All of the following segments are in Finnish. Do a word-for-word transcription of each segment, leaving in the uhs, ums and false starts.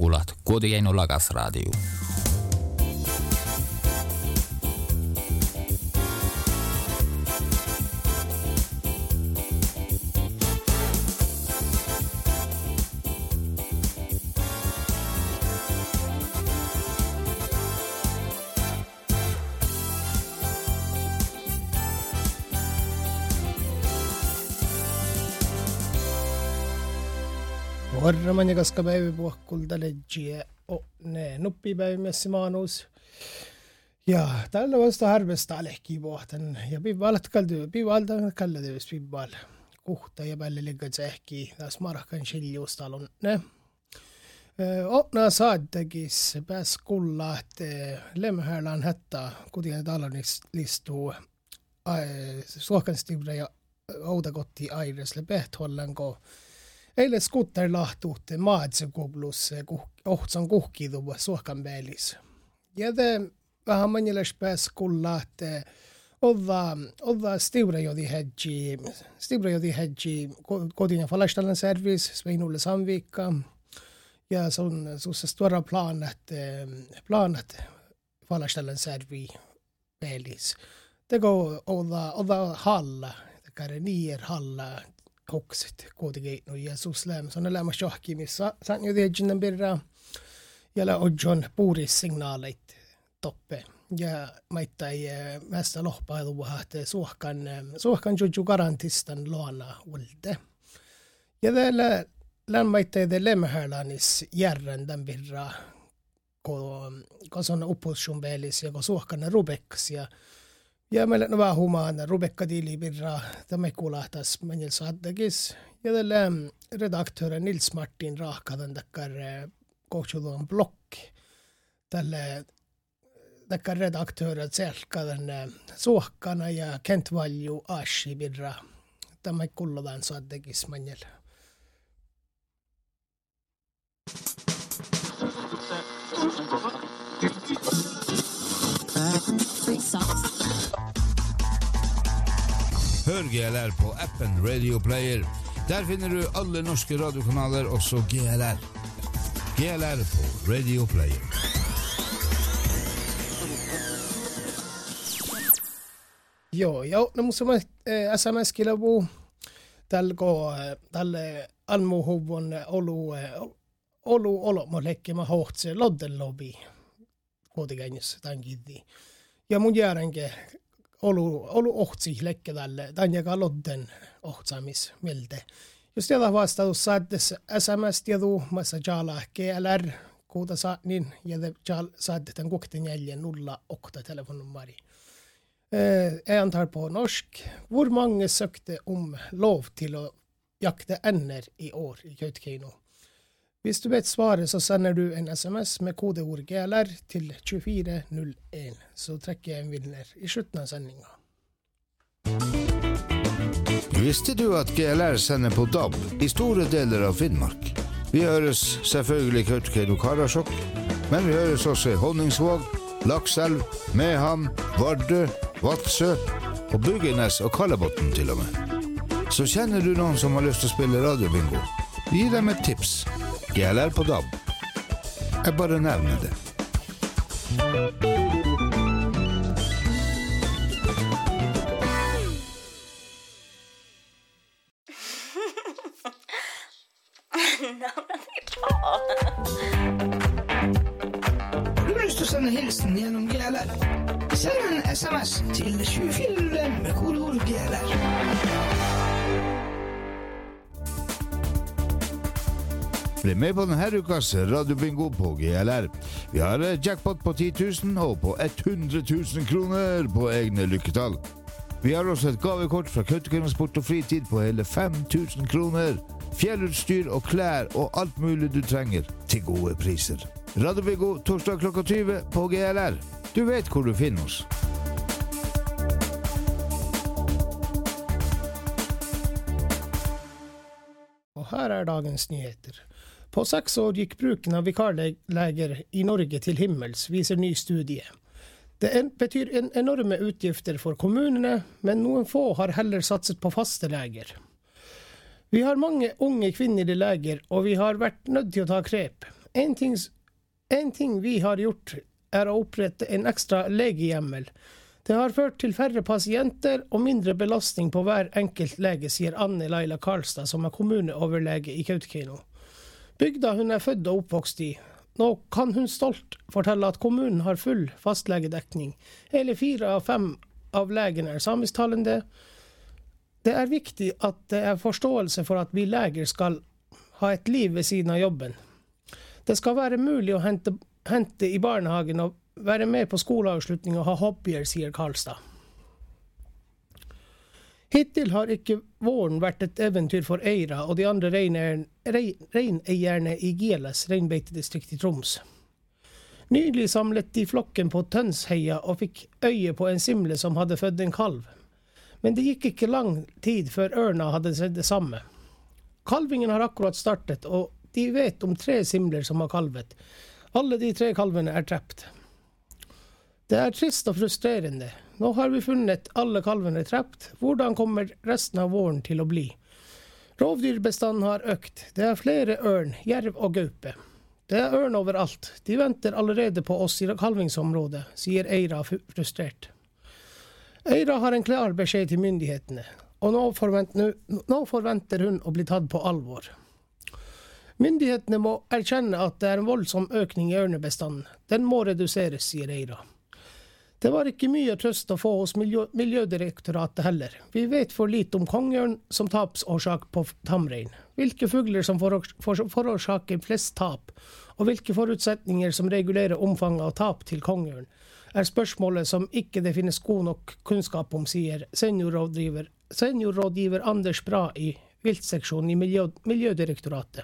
Kuulat Kotikeino Lakas Radio. Varman ja kaska päiväpuhkulta leggiä o ne nuppipäivässä maanus. Ja tällä vasta harvesta alehki pohtan ja pivalat kaldu pivalta kalladus pival. Kuhta ja päälle liggat sähki taas markan shiljustalon ne. Opna saattakis pääs kulla että lemhärlan hättä kutien talonnis listuu suokanstibra ja outakotti airesle pehthollanko. Eilen skutterlahtuutte maatsekoblus ohtsan kuhkiduva suokan välis. Ja te vähän manjeles pääs kulla että olla olla stivra jodi hedgi stivra jodi hedgi kodin ja falastalan service Sveinulle Sandvika. Ja sån så så stora planet planet falastalan servi välis. Det går olla olla halla det kan nier halla hokset Kotikeino ja Jeesuslem såna lämma shahkimissa san ju dejinen birra jala ojon puris signaalit toppe ja maittai mästä lohpailu että suohkan suohkan juju garantistan luona ulde ja tällä lämmaittai de lemhärlanis järren den birra ko ko såna opposition välis ja ko suohkan rubeks ja ja meillä on vähän humaana Rebecca Dili birra tämä kuulahtas menjel saattakis ja tällä redaktören Nils Martin Rahkadan takkar kohtsuduan blokk tällä takkar redaktören selkadan suokkana ja Kent Valju Ashi birra tämä kuulodan saattakis menjel Hør G L R på appen Radio Player. Der finner du alle norske radiokanaler, også G L R. G L R på Radio Player. Joo, joo, no musta S M S-kilavu tälko tälle almuhuvon olu olu olomo lekkima hohtse lodden lobby Kotikeinissa tankidi. Ja mun jäärenke olu olu ohtsi lekke tälle tanjaka lodden ohtsamis milde. Just tätä vastaus saattes S M S-tietu massa jala G L R kuuta saa niin ja te saatte tämän kokten jäljen nulla okta telefonnumari. Jag antar på norsk. Hvor mange søkte om lov til å jakte ender i år i Kautokeino? Hvis du vet svaret, så sender du en sms med kodeord G L R til tjuefire null en. Så trekker jeg en vinner i slutten av sendingen. Visste du at G L R sender på D A B i store deler av Finnmark? Vi høres selvfølgelig i Kautokeino Karasjok, men vi høres også i Honningsvåg, Lakselv, Mehamn, Vardø, Vadsø og Byggenes og Kallebotn til og med. Så kjenner du noen som har lyst til å spille radiobingo? Gi dem et tips. G L R på D A B. Jeg bare nevner det. Har du lyst til å sende hilsen gjennom G L R? Send en sms til tjuefire null en med kodeord G L R. Bli med på denne ukas radiobingo på G L R. Vi har jackpot på ti tusen og på hundre tusen kroner på egne lykketall. Vi har også et gavekort fra Kautokeino Sport og Fritid på hele fem tusen kroner. Fjellutstyr og klær og alt mulig du trenger til gode priser. Radiobingo torsdag klokka tjue på G L R. Du vet hvor du finner oss. Og her er dagens nyheter. På seks år gikk bruken av vikarleger i Norge til himmels, viser ny studie. Det betyr en enorme utgifter for kommunene, men noen få har heller satset på faste leger. Vi har mange unge kvinnelige leger, og vi har vært nødt til å ta grep. En ting, en ting vi har gjort er å opprette en ekstra legehjemmel. Det har ført til færre pasienter og mindre belastning på hver enkelt lege, sier Anne Laila Karlstad, som er kommuneoverlege i Kautokeino. Bygda hun er født og oppvokst i. Nå kan hun stolt fortelle at kommunen har full fastlegedekning. Hele fire av fem av legene er samisktalende. Det er viktig at det er forståelse for at vi leger skal ha et liv ved siden av jobben. Det skal være mulig å hente, hente i barnehagen og være med på skoleavslutning og ha hobbyer, sier Karlstad. Hittil har ikke våren vært et eventyr for Eira og de andre reineierne i Gieles reinbeitedistrikt i Troms. Nylig samlet de flokken på Tønsheia og fikk øye på en simle som hadde født en kalv. Men det gikk ikke lang tid før ørna hadde sett det samme. Kalvingen har akkurat startet, og de vet om tre simler som har kalvet. Alle de tre kalvene er trept. Det er trist og frustrerende. Nå har vi funnet alle kalvene trept. Hvordan kommer resten av våren til å bli? Rovdyrbestanden har økt. Det er flere ørn, jerv og gaupe. Det er ørn overalt. De venter allerede på oss i kalvingsområdet, sier Eira frustrert. Eira har en klar beskjed til myndighetene, og nå forventer, nå forventer hun å bli tatt på alvor. Myndighetene må erkjenne at det er en voldsom økning i ørnebestanden. Den må reduseres, sier Eira. Det var ikke mye trøst å få hos miljø- Miljødirektoratet heller. Vi vet for lite om kongeørn som tapsårsak på tamrein. Hvilke fugler som forårsaker flest tap, og hvilke forutsetninger som regulerer omfanget av tap til kongeørn, er spørsmålet som ikke det finnes god nok kunnskap om, sier seniorrådgiver, seniorrådgiver Anders Bra i viltseksjonen i Miljø, Miljødirektoratet.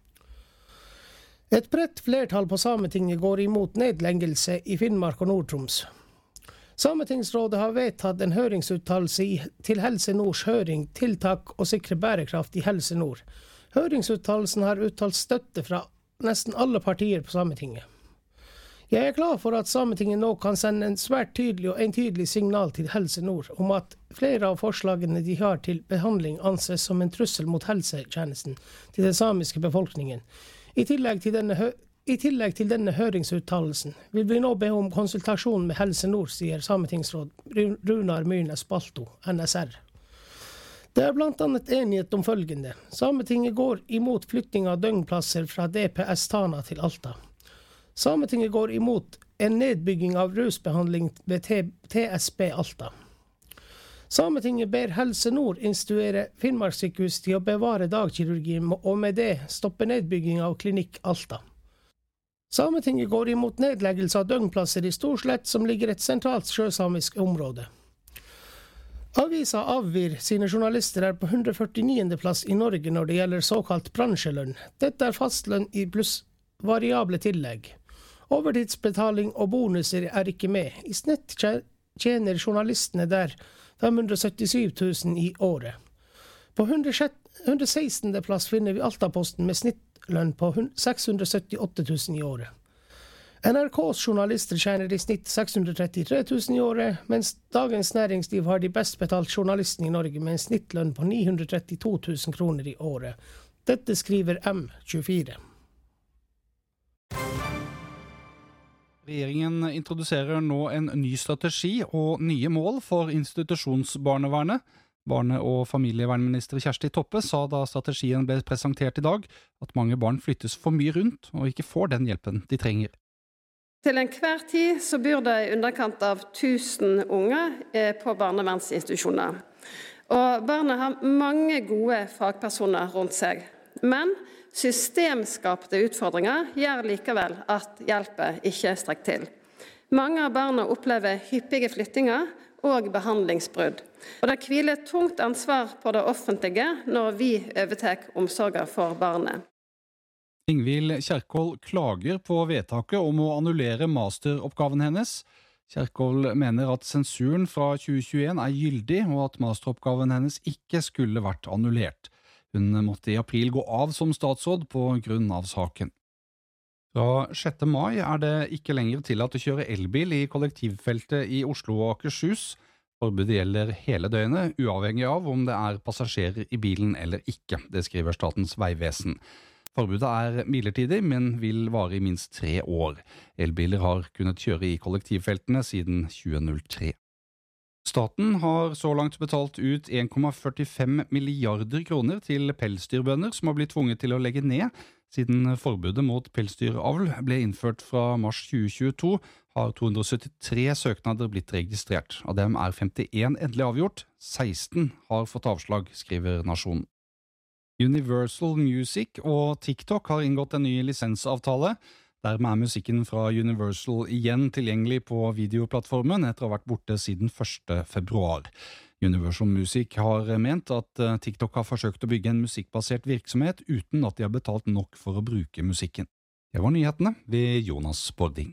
Et bredt flertall på Sametinget går imot nedleggelse i Finnmark og Nord-Troms. Sametingsrådet har vedtatt en høringsuttalelse til Helse Nords høring tiltak og sikre bærekraft i Helse Nord. Høringsuttalelsen har uttalt støtte fra nesten alle partier på Sametinget. Jeg er glad for at Sametinget nå kan sende en svært tydelig og entydig signal til Helse Nord om at flere av forslagene de har til behandling anses som en trussel mot helsetjenesten til den samiske befolkningen. I tillegg til denne hø I tillegg til denne høringsuttalelsen vil vi nå be om konsultasjon med Helse Nord, sier Sametingsråd Runar Myrnes Balto, N S R. Det er blant annet enighet om følgende. Sametinget går imot flytting av døgnplasser fra D P S Tana til Alta. Sametinget går imot en nedbygging av rusbehandling ved T S B Alta. Sametinget ber Helse Nord instruere Finnmarkssykehus til å bevare dagkirurgi og med det stoppe nedbygging av klinikk Alta. Sametinget går imot nedleggelse av døgnplasser i Storslett, som ligger et sentralt sjøsamisk område. Avisa Avvir sine journalister er på hundre førtiniende plass i Norge når det gjelder såkalt bransjelønn. Dette er fastlønn i pluss variable tillegg. Overtidsbetaling og bonuser er ikke med. I snitt tjener journalistene der fem hundre syttisju tusen i året. På hundre sekstende plass finner vi Altaposten med snittlønn på seks hundre syttiåtte tusen i året. N R K's journalister tjener i snitt seks hundre trettitre tusen i året, mens Dagens Næringsliv har de best betalt journalistene i Norge med en snittlønn på ni hundre trettito tusen kroner i året. Dette skriver M tjuefire. Regjeringen introduserer nå en ny strategi og nye mål for institusjonsbarnevernet. Barne- og familievernminister Kjersti Toppe sa da strategien ble presentert i dag, at mange barn flyttes for mye rundt og ikke får den hjelpen de trenger. Til enhver tid så bor det i underkant av tusen unger på barnevernsinstitusjoner. Og barna har mange gode fagpersoner rundt seg. Men systemskapte utfordringer gjør likevel at hjelpen ikke strekker til. Mange av barna opplever hyppige flyttinger og behandlingsbrudd. Og det hviler et tungt ansvar på det offentlige når vi overtar omsorgen for barnet. Ingvild Kjerkol klager på vedtaket om å annullere masteroppgaven hennes. Kjerkol mener at sensuren fra tjue tjueen er gyldig, og at masteroppgaven hennes ikke skulle vært annullert. Hun måtte i april gå av som statsråd på grunn av saken. Fra sjette mai er det ikke lenger tillatt å kjøre elbil i kollektivfeltet i Oslo og Akershus. Forbudet gjelder hele døgnet, uavhengig av om det er passasjerer i bilen eller ikke, det skriver Statens vegvesen. Forbudet er midlertidig, men vil vare i minst tre år. Elbiler har kunnet kjøre i kollektivfeltene siden tjue null tre. Staten har så langt betalt ut en komma førtifem milliarder kroner til pelsdyrbønder som har blitt tvunget til å legge ned. Siden forbudet mot pelsdyravl ble innført fra mars tjue tjueto, har to hundre syttitre søknader blitt registrert. Av dem er femtien endelig avgjort, seksten har fått avslag, skriver Nasjonen. Universal Music og TikTok har inngått en ny lisensavtale. Dermed er musikken fra Universal igjen tilgjengelig på videoplattformen etter å ha vært borte siden første februar. Universal Music har ment at TikTok har forsøkt å bygge en musikkbasert virksomhet uten at de har betalt nok for å bruke musikken. Det var nyhetene ved Jonas Bording.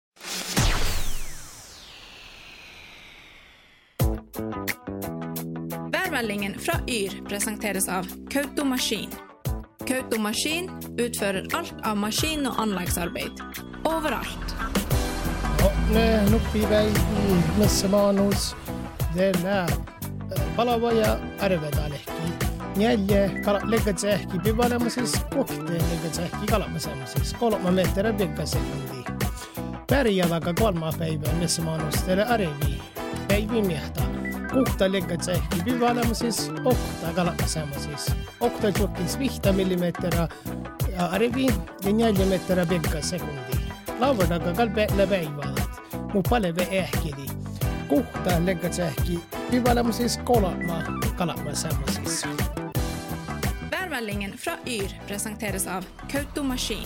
Værmeldingen fra Yr presenteres av Kauto Maskin. Kauto Maskin utfører alt av maskin- og anleggsarbeid. Overalt. Ja, nuppi vei i Messemanus. Det er palavaja arvedalehki. Neljä leggatsehki pivalemusis, kokte leggatsehki kalamasemusis. Kolma meträ biggasekundi. Pärjäväkä kolma päivää Messemanus teille arevi. Päivi miehtä. Kuhta leggatsehki pivalemusis, okta kalamasemusis. Okta tjokkis vihta millimeträ arevi ja neljä meträ biggasekundi. Laavadaga kalpeellä päiväät. Mu paleve ehkidi. Kuhta leggatsehki pivalemusis, kolma kalamasemusis. Værmeldingen fra Yr presenteres av Kauto Maskin.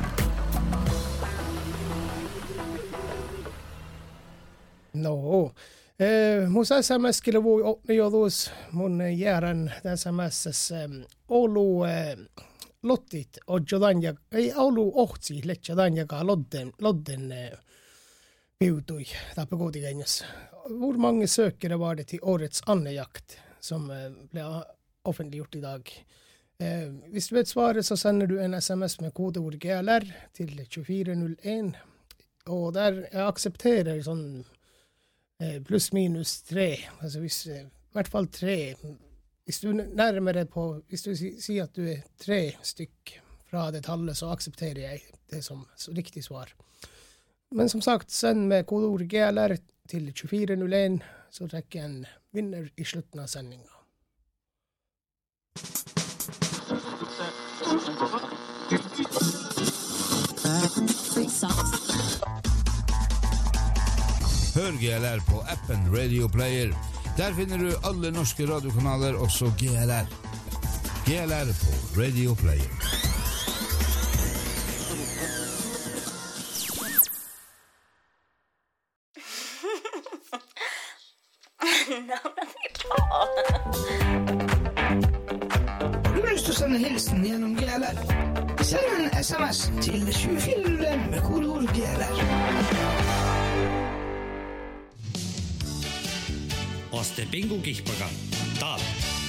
No, eh, mus S M S kilo voi opnijotus mun järän tässä mässäs Oulu eh, lottit odjodanja ei Oulu ohtsi letjodanja lodden lodden eh, piutui tappe kotigenjas. Hvor mange søkere var det til årets andejakt som eh, ble offentliggjort i dag? Eh, hvis du vet svaret så sender du en S M S med kodeord G L R til tjuefire null en og der jeg aksepterer sånn pluss minus tre, altså hvis, i hvert fall tre, hvis du nærmer deg på, hvis du sier at du er tre stykk fra det tallet, så aksepterer jeg det som riktig svar. Men som sagt, send med kodeord G L R til tjuefire null en, så trekker jeg en vinner i slutten av sendingen. Hør G L R på appen Radio Player. Der finner du alle norske radiokanaler, også G L R. G L R på Radio Player. Du har lyst til å sende hilsen gjennom G L R. Send en S M S til tjuefire null en med kodeord G L R. Oste Bingo Kihpakan. Taal.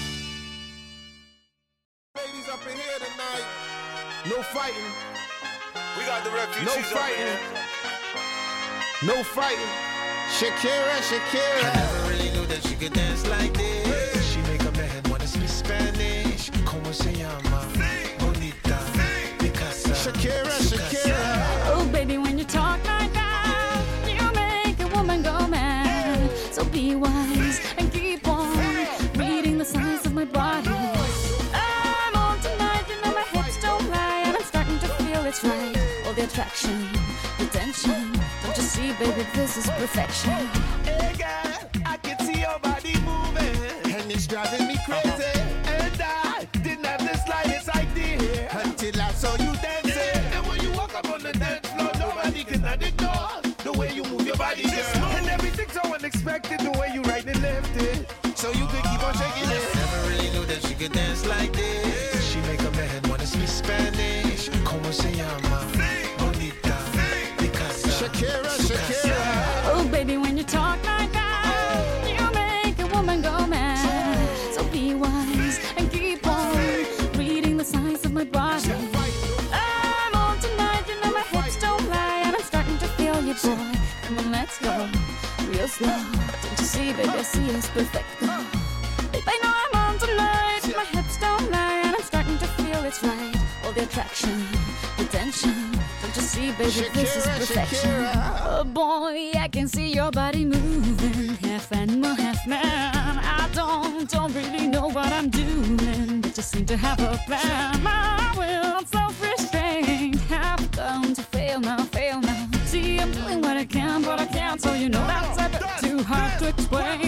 Ladies up in here tonight. No fighting. We got the refugees No up in fighting. here. No fighting. Shakira, Shakira. I never really knew that she could dance like this. She make a man wanna speak Spanish. Como se llama? Bonita. Picasa. Shakira, Shakira. Oh, baby, when you talk like that, you make a woman go mad. So be wise and keep on reading the signs of my body. I'm on tonight, you know my hips don't lie, and I'm starting to feel it's right. All the attraction, the tension. Don't you see, baby, this is perfection. Hey, girl, I can see your body moving, and it's driving me crazy. And I didn't have the slightest idea until I saw you dancing. And when you walk up on the dance floor, nobody can ignore the way you move your body, girl. And everything's so unexpected, the way you right and left it, so you could keep on shaking it. Never really knew that she could dance like this. She make a man wanna speak Spanish. Como se llama? Bonita. Picasa. Shakira, Shakira. Oh, baby, when you talk like that, you make a woman go mad. So be wise and keep on reading the signs of my body. I'm on tonight, you know my hips don't lie, and I'm starting to feel you, boy. Come on, let's go real slow. Don't you see, baby, I see it's perfect. Babe, I know I'm on tonight, my hips don't lie, and I'm starting to feel it's right. all the attraction, the tension. Don't you see, baby, Shakira, this is perfection. Shakira. Oh boy, I can see your body moving, half animal, half man. I don't, don't really know what I'm doing, but just seem to have a plan. My will, self-restraint, have come to fail now, fail now. See, I'm doing what I can, but I can't, so you know that's a bit too hard to explain.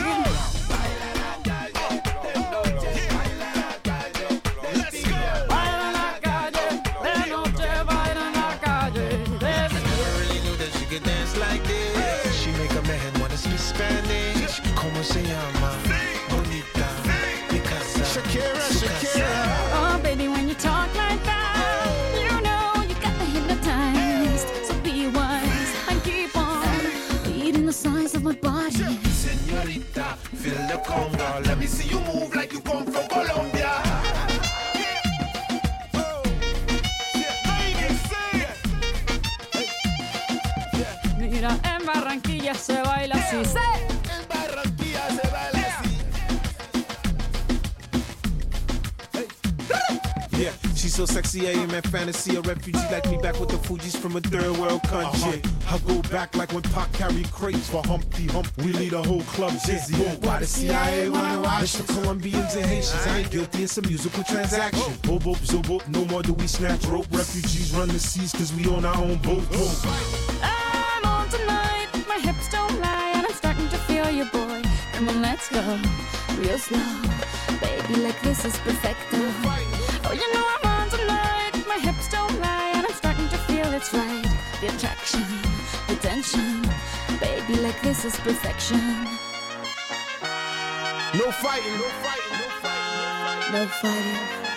Se llama Bonita Picasa. Shakira, Shakira. Oh, baby, when you talk like that, you know you got me hypnotized. So be wise and keep on beating the size of my body. Señorita, feel the conga. Let me see you move like you come from Colombia. Mira, en Barranquilla se baila así. ¡Sí! Yeah, she's so sexy, I am in fantasy. A refugee like me back with the Fugees from a third world country. Uh-huh. I go back like when Pac carried crates for Humpty Hump. We lead a whole club dizzy. Yeah. Why the C I A wanna watch the Colombians and Haitians? I ain't guilty, it's a musical transaction. Oh, boop, zobo, no more do we snatch rope. Refugees run the seas cause we own our own boat. I'm on tonight, my hips don't lie, and I'm starting to feel you, boy. Come on, let's go, real slow. Baby, like this is perfecto. Oh, you know I'm on tonight, my hips don't lie, and I'm starting to feel it's right. The attraction, the tension, baby, like this is perfection. No fighting, no fighting, no fighting, no fighting.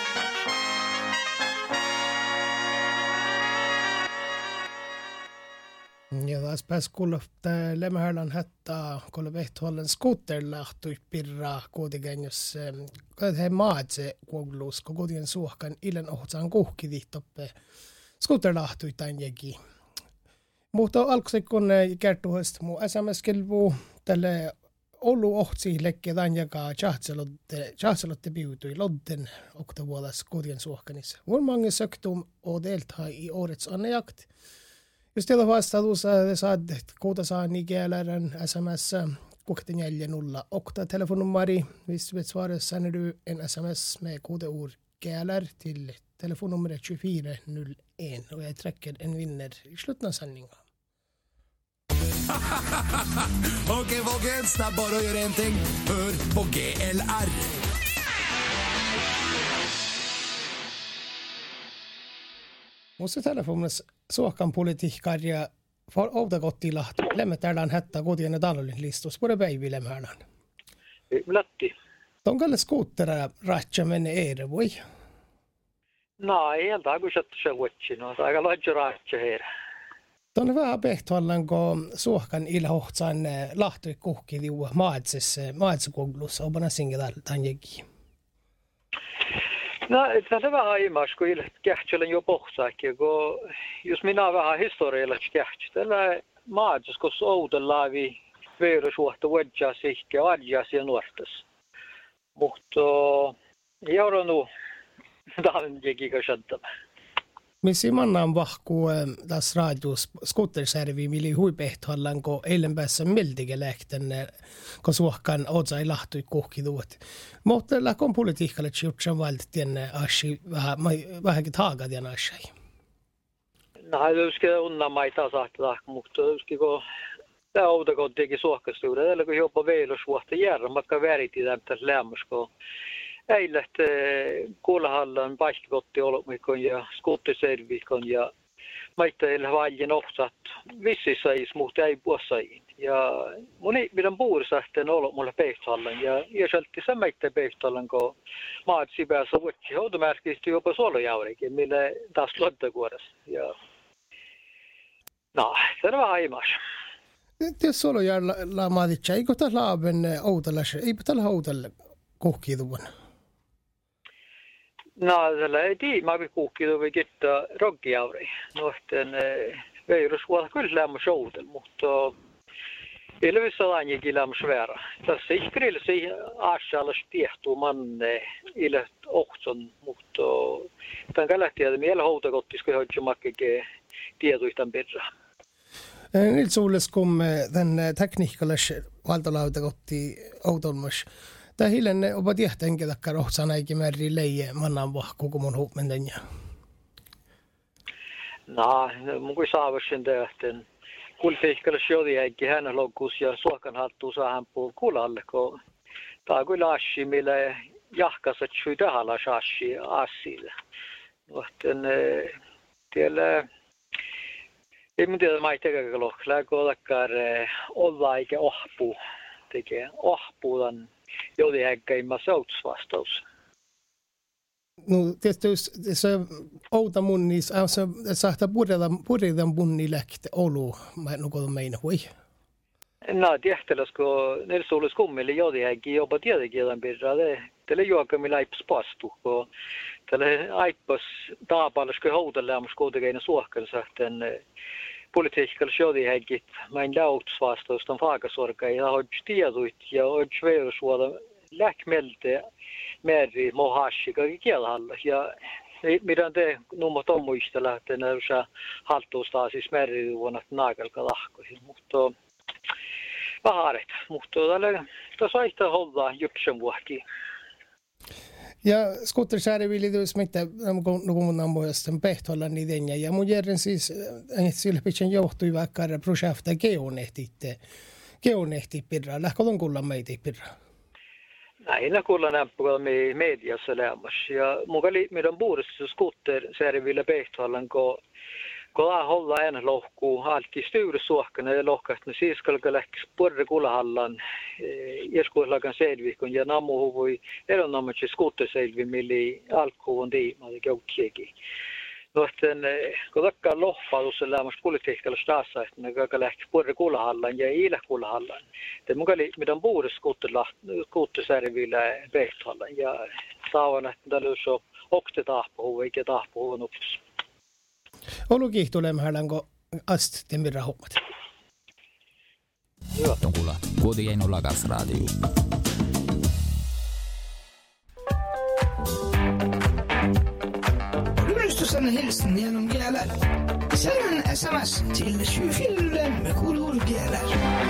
Ja taas pääs kuulofta Lemhärlan hättaa, kun vehtohallen skuutterlahtu pirraa kuitenkin, jos he maat se kuulus, kun kuitenkin suohkan illan ohtsaan kuhkivihtoppe skuutterlahtu tämänkin. Mutta alkuisen kun kertuhasta muu S M S-kelvuu tälle Oulu ohtsi lekke tämän jakaa tjahtselotte piutui lodden oktavuodas kuitenkin suohkanissa. Vuonna söktum och delta i årets annejakt. Just det vastaus saad kuuta saa nigeläärän S M S kuusi neljä nolla okta telefonnumari. Visst vet svaret sänder du en S M S med kode ord gälär till telefonnumret tjugofyra noll ett och jag träcker en vinner i slutet av sändningen. Okej, okay, folkens, det er bare å gjøre en ting. Hør på G L R. Musta telefonissa suokan politiikkarja for outakotila lemmetärlään hättä kotien talollin listus. Pure päivi lemhärlään. Latti. Tonkalle skuuttera ratcha menne eere voi? No, ei eltä kun sattu se vuotsi. No, aika lodjo ratcha heere. Tuonne vähän pehtoallan, kun suokan ilhohtsaan lahtui kuhki viua maatses, maatsekoglussa. Opana singe tämän jekin. No, tämä vähän imas, kun kähtselen jo pohsaakin, kun jos minä vähän historialla kähtsä, tällä maatses, kun soutella vi verosuhta vuodja sihke adja siihen nuortas. Mutta joudun nu tämän jekin kanssa. Missi mannan vahku tässä radios skutterservi, mili huipehtoallan, kun eilen päässä miltige lähten, kun suohkan otsai lahtui kuhkiduot. Mutta läkon politiikalle tjutsan valtien asia vähänkin taagad ja asiai. No, det ska unna mig ta sagt det, mutta ska gå det outakot teki suohkastuudet, eller kun jobba veilosvuotta järra, matka väriti tämän lämmusko. Eilet kuulahallan paikkotti olomikon ja skuttiservikon ja maitteilla valjen ohtsat vissisais, mutta ei puosain. Ja moni pidän puursahteen olo mulle peihtohallan ja ja seltti se maitte peihtohallan kun maat sipäässä vuotsi automerkistä jopa solojaurikin, mille taas lottakuodassa. Ja no, se on vähän aimas. Jos solojaurilla maatitsa, eikö tämä laaben outalassa, eikö tämä outalla kuhkiduvan? No, tällä ei tiedä, mä kuhkidu vi gitta roggiauri. Nohten veirusvuotta kyllä lämmö soudel, mutta Ilvissa lainjikin lämsvära. Tässä iskrill se aasjallas tiehtuu manne ille ohtson, mutta tämän kälähtiä miele houtakottisko hoitsi makkeke tietoistan perra. Nyt suules kom den tekniikkalles valtolautakotti autolmas. Tämä hilenne opa tiehtenkin takka rohtsana eikä määrin leije mannan vahku kun mun huupmenten ja. No, mun kui saavasin tehten. Kulteikkalla sjodi eikä hän logus ja suokan hattu saahan puun kulalle, kun tämä kui laassi, millä jahkasat sui tahalla saassi asille. Mutta tiellä ei mun tiedä maittekaan lohkää, kun ollakaan olla eikä ohpuu tekee. Ohpuudan jodi eikä ilman sautusvastaus. No tietysti se outa munni, se saattaa purjedan munni lähte olu, mä en ole meina hui. No tietysti, kun niillä suulis kummeli jodi eikä jopa tietenkin pirra, tälle juokamilla aipas pastu, kun tälle aipas taapalas, kun houteleamus kuitenkin suohkansa, että politiikalla jodi eikä mein lautusvastaus on faakasorka ja hodge tieduit ja hodge verosuoda läkmelte määrin mohashi kaikki kielhalla ja mitä te numma tommuista lähtee näyssä haltuusta siis määrin vuonna naakalka lahkoihin mutta vaharet mutta tällä tässä aita holla jutsen vuoki ja skuttersääri viljelys mitä kun on muistan pehtolla niiden ja mun järjen siis sillä pitchen johtui vaikka projekta geonehtitte geonehti pirra lähkodon kulla meitä pirra. Näinä kuulla näppukalla mediassa lämmässä. Ja mukali meidän puhdassa skutter särvillä pehtoallan, kun kun olla en lohkuu alki styrsuokkana ja lohkasta siiskalka lähti porre kulahallan jeskuislakan selvikon ja nammu voi eronomaiset skutter selvi milli alkuun tiimaa käyksiäkin. Nohten kun takkaan lohpaudussa lämmässä politiikalla staassa, että ne kaikki lähti porre kulahallan ja iilä kulahallan. Te mukali meidän puhdassa skutter särvillä pehtoallan ja saavan, että tällä on okte tahpuhu eikä tahpuhu nukus. Olu kiihtulemme hälänko ast temirra hommat. Joo. Kuulla kuitenkin Lagas Radio. Yhdistysänne hilsen genom gälar. Sänd en sms till sju fyra med kodord gälar.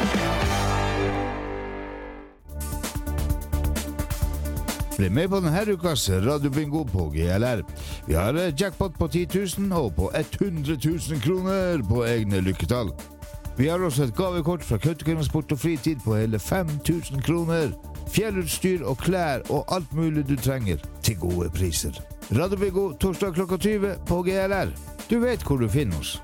Bli med på denne ukas Radio Bingo på G L R. Vi har jackpot på ti tusen og på hundre tusen kroner på egne lykketall. Vi har også et gavekort fra Kautokeino Sport og Fritid på hele fem tusen kroner. Fjellutstyr og klær og alt mulig du trenger til gode priser. Radio Bingo torsdag klokka tyve på G L R. Du vet hvor du finner oss.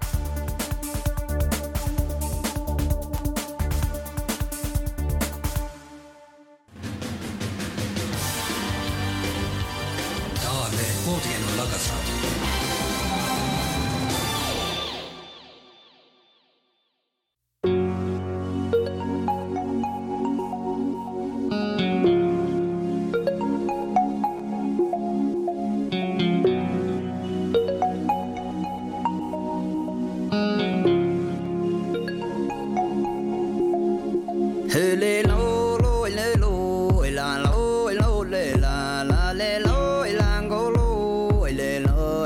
Lelo,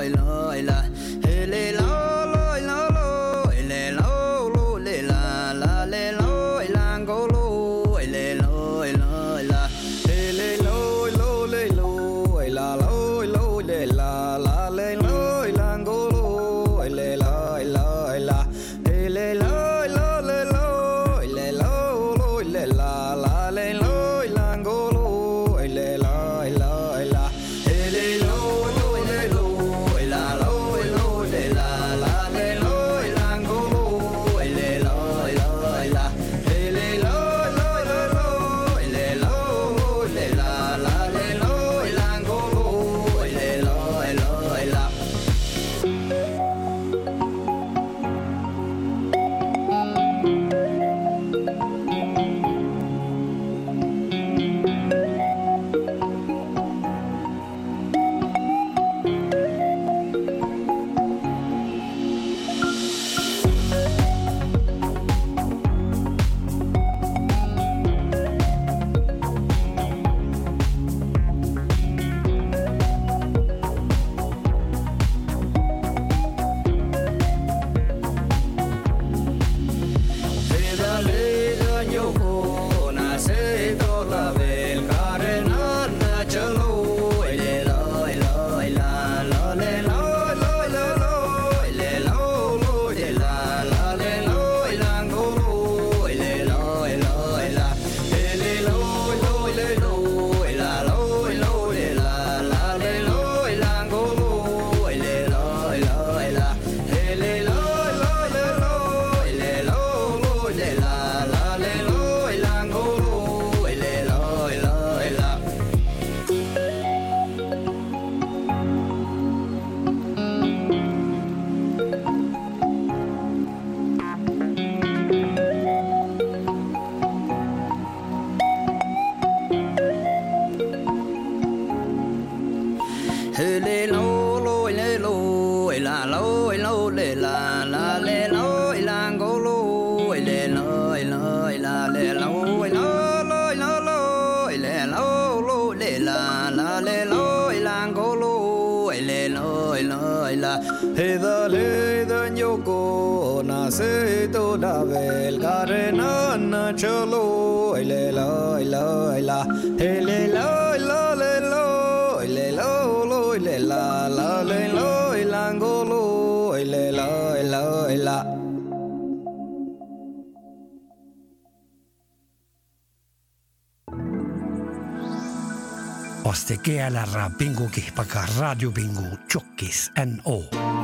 lo le la la le lo ilangolo le lo lo la le lo lo lo lo lo le lo lo le la la le lo ilangolo le lo lo la he da le da nyoko na se to da vel garena na cholo le lo lo la he le lo lo le lo le lo lo le la la le lo ilangolo le lo lo la Oste G L R bingo kihpaka radio bingo Tjokkis N O.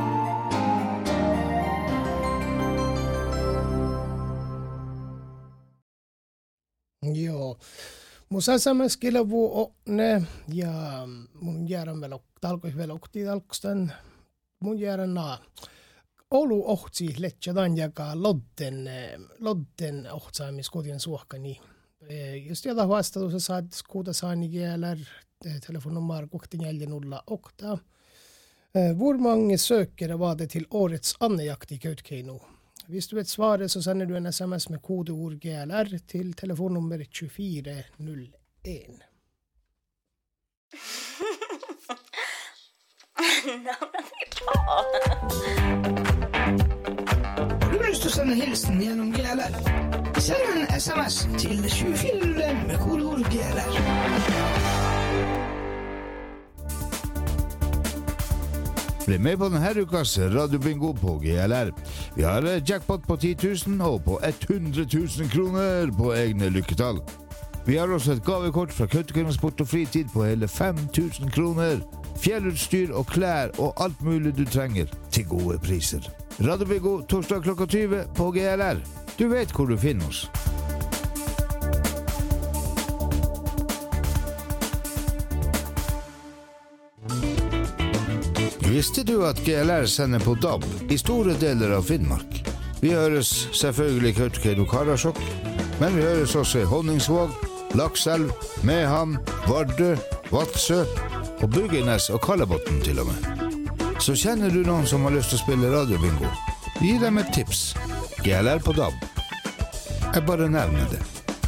Joo. Mun säsämäs kilavu ne ja mun järän velok talkoi velokti talkstan mun järän naa. Olu ohtsi letsä dan jakaa lodden lodden ohtsaamis kodien suokkani. Just jada vastaus saat kuuta saani gäller telefonnummer kokti neljä nolla åtta. Hvor mange sökere var det till årets andejakt i Kautokeino? Hvis du vet svaret så sender du en sms med kodeord G L R til telefonnummer tjugofyra noll ett. Har du lyst til å sende hilsen gjennom G L R? Send en sms til tjugofyra noll ett med kodeord G L R. Bli med på denne ukas radiobingo på G L R. Vi har jackpot på ti tusen og på hundre tusen kroner på egne lykketall. Vi har også et gavekort fra Kautokeino Sport og Fritid på hele fem tusen kroner. Fjellutstyr og klær og alt mulig du trenger til gode priser. Radiobingo torsdag klokka tjue på G L R. Du vet hvor du finner oss. Visste du at G L R sender på D A B i store deler av Finnmark? Vi høres selvfølgelig i Kautokeino Karasjok, men vi høres også i Honningsvåg, Lakselv, Mehamn, Vardø, Vadsø og Byggenes og Kallebotn til og med. Så kjenner du noen som har lyst til å spille radiobingo? Gi dem et tips. G L R på D A B. Jeg bare nevner det.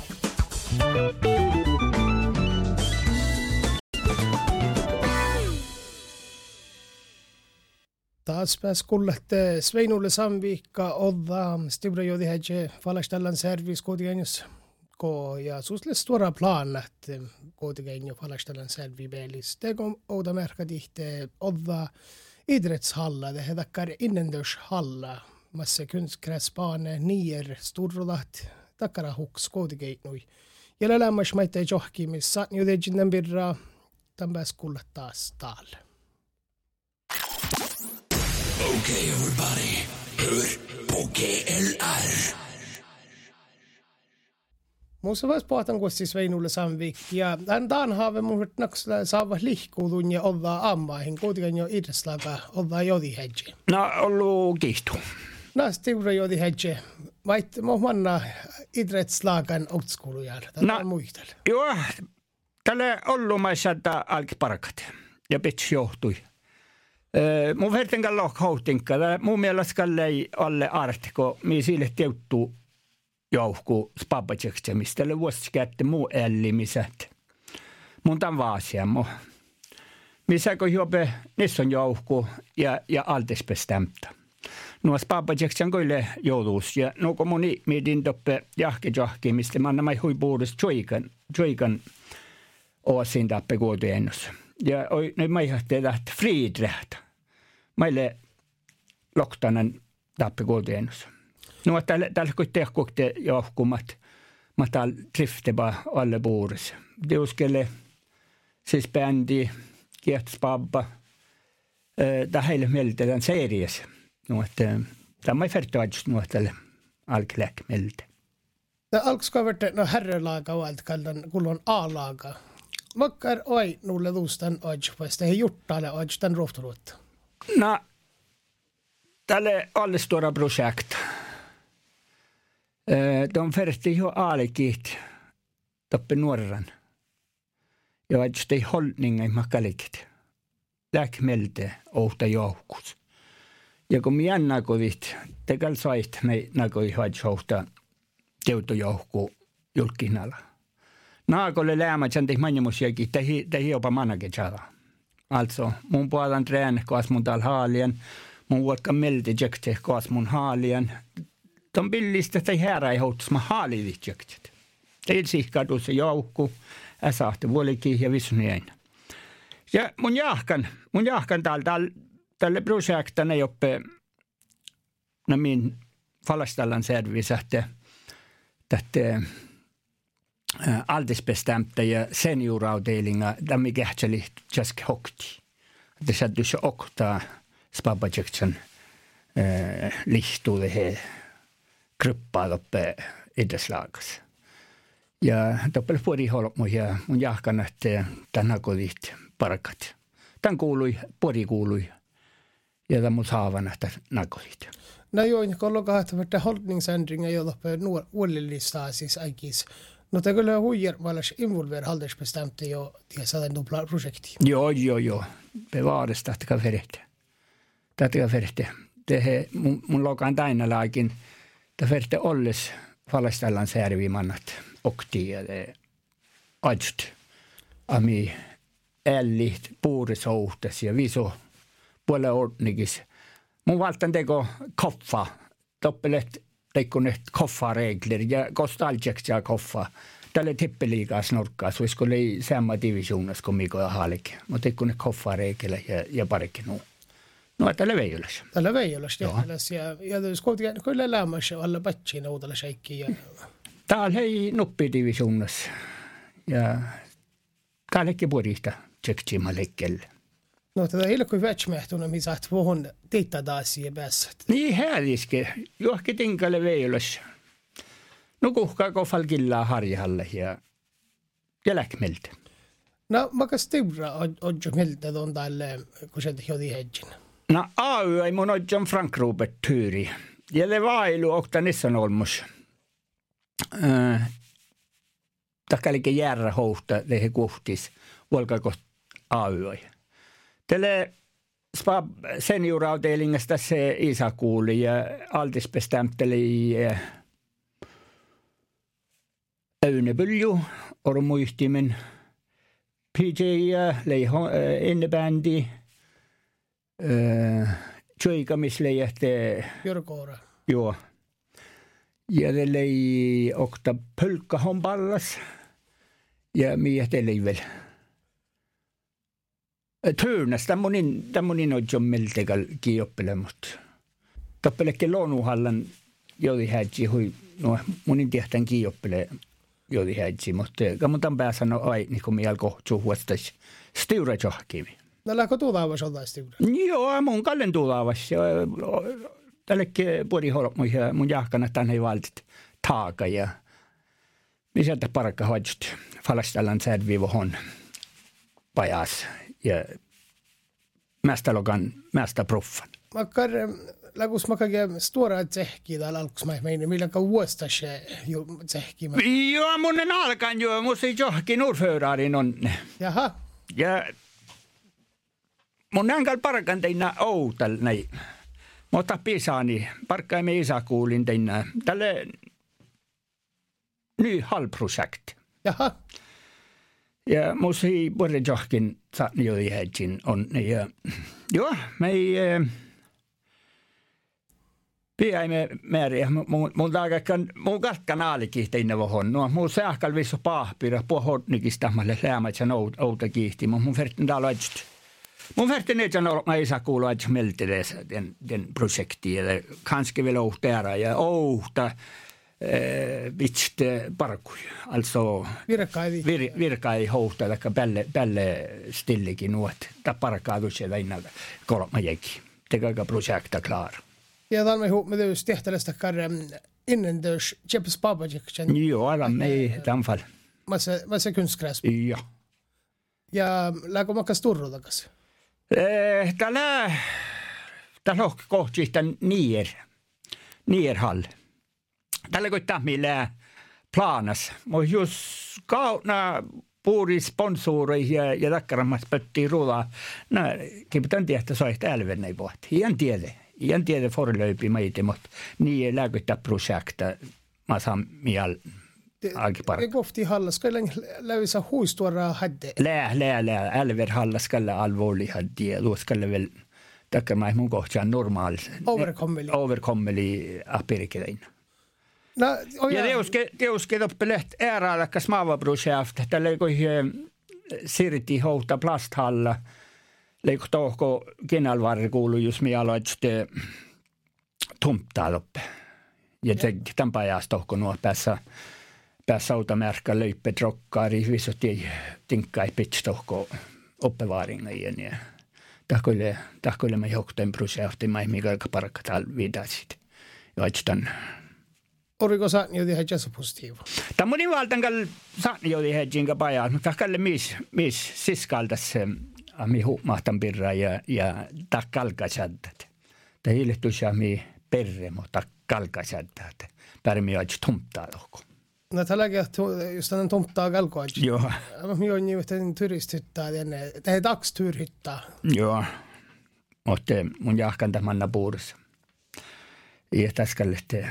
Taas pääs kullette Sveinulle Sandvika odda Stibra jodi hedje Falastellan servis Kautokeinossa ko ja susle stora planet Kautokeino Falastellan servi belis. Tegom ouda merka tihte odda idrettshalla, det hedakkar innendörshalla, massa kunstgräsbane, nier storrodat, takkara huks Kautokeino. Jäljellä lämmäs maitteen johkimissa, joten jinnen birra tämän pääs kullet taas taal. Okay, everybody, hör på G L R. Muussa vois pohtan kuissi Sveinulle Sandvik, ja tämän taan haave mun naksla saava lihkuudun ja oddaa ammaihin, kuitenkin jo idreslaga oddaa jodi hedje. No, ollu kiihtu. No, Stibra jodi hedje. Vait mohmanna idreslagan otskulujar, tätä on muistel. Joo, tälle ollu maisata alkiparakat, ja pitsi johtui. Uh, mun verten lohk houtinka. Mun mielestä ei alle artiko, mi sille teuttu jouhku spabbatseksemistä. Tälle vuosi käytte muu ällimisät. Mun tämän vaasiammo. Missä kun jope nissä on jouhku ja, ja altisbestämta. Nuo spabbatseksen koille jouduus. Ja no kun mun mietin toppe jahke jahke, mistä mä annan mai huipuudus joikan, joikan osin tappe kuotuennossa. Ja nyt mä ihahteen tähtä friidrähtä. Meille loktanan tappe kuotuennossa. No, tällä, tällä kun tehkukte johkumat, mä täällä drifteba alle puurissa. Tiuskelle siis bändi, kiehtospabba, tämä heille mieltä tämän seriassa. No, että tämä ei färtövätys nuo tälle alkiläk mieltä. Tämä alkuskaverte, no herrelaga valta kallan, kun on A-laga. Vakkar oi nulle luustan ojpas, det är hjortale oj den roftorot. No, tälle alle stora projekt. De färste jo aalekit toppe nuorran. Ja vajstei holdningai makalikit. Läkmelte outa joukus. Ja kun minä näköit, tekäl sait me näköit haitsohta teutojouhku julkihnalla. Naakolle läämät teh manjamusjakin, tehi, tehi jopa manakin saada. Also, mun puolan treen, kaas mun täällä haalien, mun vuokka melti jäkte, kaas mun haalien. Ton pillistä tai herra ei houtus, mä haalivit jäktet. Teil sihkadus jouhku, äsahti vuolikin ja vissun jäin. Ja mun jahkan, mun jahkan täällä, täällä, tälle projektan ei oppe, no min falastallan servisähte, tähte äh, altisbestämta ja senioravdelinga, tämä kähtseli just hokti. Det satt så okta spabbajektsen äh, lihtuude he gruppaa uppe ideslaagas. Ja toppel puoli holmo ja mun jahkan, että tänä kodit parakat. Tän kuului, puoli kuului. Ja tämä mun haavan, että nakodit. No joo, kun on kahta verta hållningsändringar jolla på årlilistaa siis aikis. No det skulle hujer vallas involver haldersbestämte jo det så den dubbla projekti. Joo, joo, joo. Bevares tätä kan förrätta. Tätä kan förrätta. Det he mun, mun lokan täynnä laakin. Det förrätta olles falastellan servimannat okti ja det adjust. Ami ällit puurisouhtas ja viso puolelle ordnikis. Mun valtan teko koffa. Toppelet teko nyt koffa-regler ja kostaljeksi ja koffa. Tälle tippeliikaa snorkkaa, så skulle i samma divisioner som Mikko ja Halik. Mutta teko nyt koffa-regler ja, ja parikin nuu. No, tälle veijolas. Tälle veijolas, tehtäläs. Ja, ja kuitenkin kyllä lämmässä alla patchiin uudella shaikkiin. Ja... Täällä ei nuppidivisionas. Ja tällekin puolista tsektsiima lekkelle. No, tätä ei ole kuin vätsmähtuna, missä saat vuohon teitä taas ja pääsät. Niin häliske. Johonkin tinkalle veijolas. No kuhkaa koffal killaa harjahalle ja, ja läkmeltä. No, maka stivra on jo miltä on tälle, kun se jodi hedgin. No, A Y ei mun on Frank Robert Tyyri. Ja le vailu okta nissan olmus. Äh, Takalikin järra hohta lehe kuhtis. Volkako A Y ei. Tälle spa senioravdelingasta se isä kuuli ja altisbestämteli Öynepylju, ormuihtimen, P J lei innebändi, tjöikamisleijähte. Jörkoora. Joo. Ja det lei okta pölkkahon pallas ja miehte lei vel. Töönäs, tämmöinen, tämmöinen on jo melteikal kiioppele, mutta toppelekin luonnuhallan jodi hädji, hui, no monin tihtään kiioppele jodi hädji, mutta kammutan päässä no ai, niin kuin mielko suhuestais stiura johkivi. No lähkö tuulaavas olla stiura? Joo, mun kallen tuulaavas. Tällekin puoli holmo ja mun jahkana tänne ei valtit taaka ja missä tämä parakka hoidut falastellaan säädviivohon pajas. Ja mästä lokan, mästä proffan. Makkar, lagus makkakin stora tsehki täällä alkuus mä meinin, milläkä vuosta se tsehki. Joo, munnen alkan jo, musta johonkin urfööraarin on. Jaha. Ja mun nänkään parakan teinä outal näin. Mutta pisaani, parkka emme isä kuulin teinä. Tälle ny halvprojekt. Jaha. Ja musta ei puhuta johonkin saatni jodi hädjin on. Ja, joo, me ei piäimme määriä. Mun taakkaan, mun katkan aalikin teinä vohon. No, mun sähkäl vissu paahpira, puhua hodnikista, mä lämmät sen outa kiihti. Mun vertin täällä ajast. Mun vertin ei sen olla, mä isä kuulu ajast meltides den, den projekti. Ja kanske vielä ouhtäära ja ouhta. Vitst parkui, alltså virkai vir, virkai hohta taikka pälle pälle stillekin nuot ta parkaa siellä innan kolma jäki tekäkä projekta klar. Ja dann ihop med det stiftades karre innen det chips babajekchen. Joo, alla me tamfal. Massa massa kunstgräs. Ja. Ja läkö makka sturro takas. Eh, tällä tällä kohti tämän nier. Nierhall. Tällä koittaa millä planas. Mä just kauna puuri sponsoreja ja, ja takkaramas pöttiin ruulaa. No, kipitän tiedä, että soihta älven ei vuotta. Ihan tiedä. En tiedä forlöipi meitä, mutta niin ei läkytä projekta. Mä saan miel alkiparkka. Det går till Hallas ska läsa huistuora hadde. Lää, lää, lää. Älver Hallas ska allvarlig hadde. Då ska det väl tackar mig mun kohtaan normaal. Overkommeli. Overkommeli apirikein. No, ja teuske teuske toppelet ääraalakka smava-projekt. Tällä ei kuin sirti houta plasthalla. Leikko tohko kenalvarre kuulu, jos me aloitte tomtaa toppe. Ja tämän pajas tohko nuo päässä päässä automärkkä löippet rokkaari. Visot ei tinkkai pitch tohko oppevaaringen. Ja tahkoille, tahkoille me johtain projekti, mä mikä aika parkka täällä vidasit. Ja aitstan. Oliko saan jo tehdä jäsä positiiva? Tämä moni valtankal saan jo tehdä jinka pajaa, mutta tahkalle mis, mis siskaltas mi huumahtan pirraa ja, ja takkalkasaddat. Tämä hiilehtuisa mi perre, mutta takkalkasaddat. Pärmi aits tomtaa tohko. No tälläkin just tämän tomtaa kalkoa. Joo. Minä olen nimittäin turisthyttää tänne. Tämä ei taks turhyttää. Joo. Mutta mun jahkan tämänä puudessa. Ja täskälle te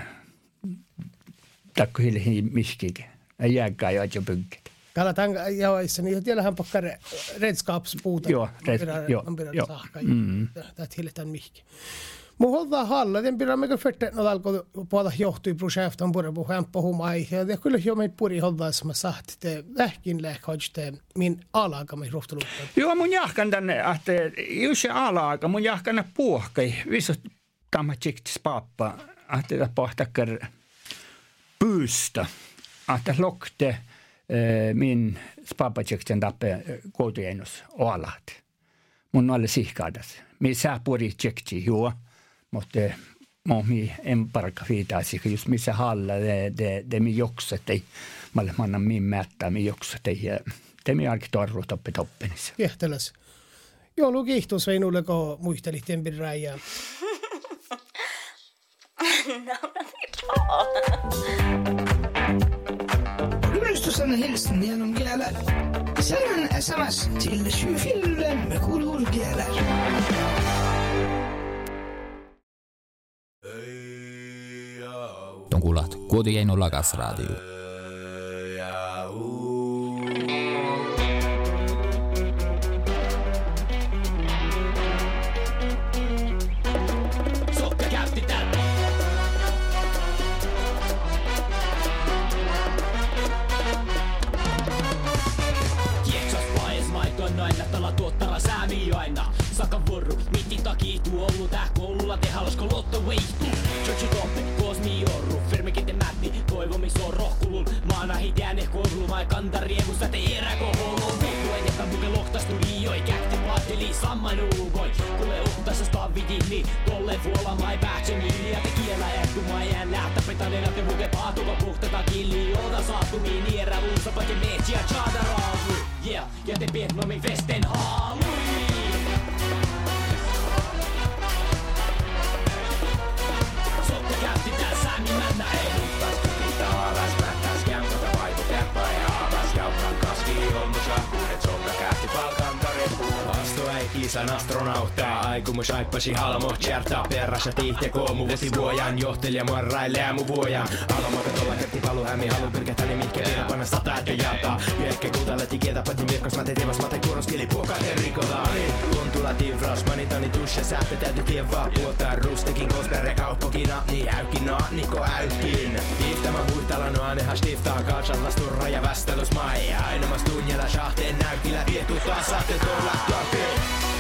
takko hiilihin miskikin. Ei jääkää jo aika pynkket. Kalla tämän jauhaissa, niin tiellähän pakkare redskapspuuta. Joo, joo, joo. Tämä hiilitään mihinkin. Mun holtaa halla, den pidä mega fyrte no alko puolta johtui projektan pure på hämpa humai. Ja det skulle ju med puri holda som sagt det vähkin lähkojte min alaga med roftulutta. Joo, mun jahkan tänne, että jos se alaga, mun jahkan puohkai. Visot tämä tsiktis pappa, että tämä pohtakkar pyystä. Että lokte min pappa tsikten tappe koutienus oalat. Mun alle sihkaadas. Mi sää puri tsikti, joo. Mutta mi en parka fiitaisi, just missä halla, det, det, det mi joksat ei, mä annan min mättää mi joksat ei, ja det mi alki torru toppe toppenissa. Kiehtäläs. Joulu kiihtuus Veinulle, kun muistelit tempin räjää. Yhdistysänä hilsen genom gälar. Sänd en sms till sju fyra med kodord gälar. Ton kuulat Kuotiaino Lagas Radio. Sakan vuoro, mitti takiituu ollut tää koululla tehalasko lotto weihtuu. Georgi Toppe, Kosmi Jorru, Fermekete Mätti, toivomis on rohkulun. Maana hitään korlu, vai kanta riemusta te eräkoholun. Vittu edetä muke lohtastu liioi, käkti vaateli samman ulkoi. Kule uhtasas taviti, niin tolle vuola mai päätsä miiliä te kielä ehtu maijään lähtä petanena te muke paatuka puhtata killi. Ota saattu niin nierä luusa paike metsiä chadaraavu. Yeah, ja te pietnomi vesten haalu. Isän astronauttaa, aikumus aippasi halmo, tjärtaa perässä tihte koomu, vuoti vuojan, johtelija marrailee mu vuojan. Aloma katolla kerti palu hämi, halu pyrkätäni mitkä vielä panna sata ätö jaltaa. Yökkä kuutalle tikietä patin virkos, mä tein mä tein kuoroskili puokaten rikotaan. Tuntula tifras, manitani tusse, sähpö täytyy tien vaan puoltaa. Rustekin kospere kauppokina, niin äykina, niko äykkin. Tiiftämä huihtala noannehan stiftaa, kaasalla sturra ja västälus mai. Ainomas tunjella shahteen näykillä, vietu taas saatte tuolla tuopiin.